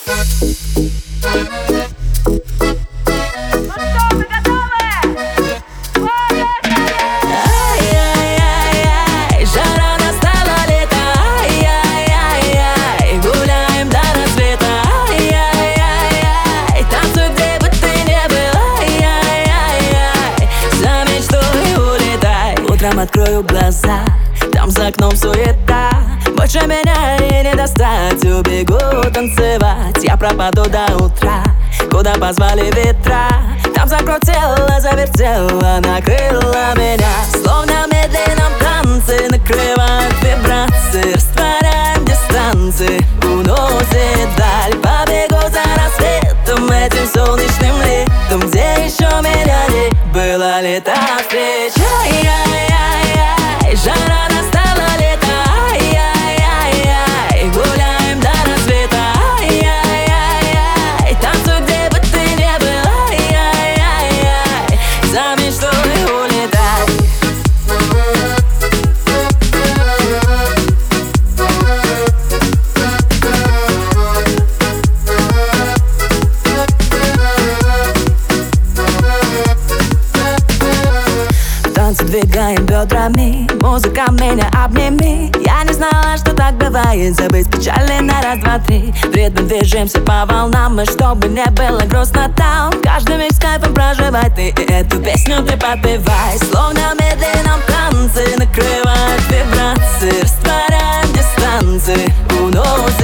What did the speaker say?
Открою глаза, там за окном суета. Больше меня и не достать, убегу танцевать. Я пропаду до утра, куда позвали ветра. Там закрутила, завертела, накрыла меня. Словно в медленном танце накрывают вибрации. Растворяем дистанции, уносит даль. Побегу за рассветом, этим солнечным летом, где еще миллионы было лето встреч. Жара настала, лето, ай-яй-яй-яй. Гуляем до рассвета, ай-яй-яй-яй. Танцуй, где бы ты не был, ай-яй-яй-яй. За мечтой улетай. Танцы двигаем бедрами, музыка меня обними. Я не знала, что так бывает, забыть печали на раз, два, три. Вредно движемся по волнам, и чтобы не было грустно там, каждый миг с кайфом проживай ты, и эту песню ты подпевай. Словно в медленном танце накрывают вибрации. Растворяем дистанции, уносит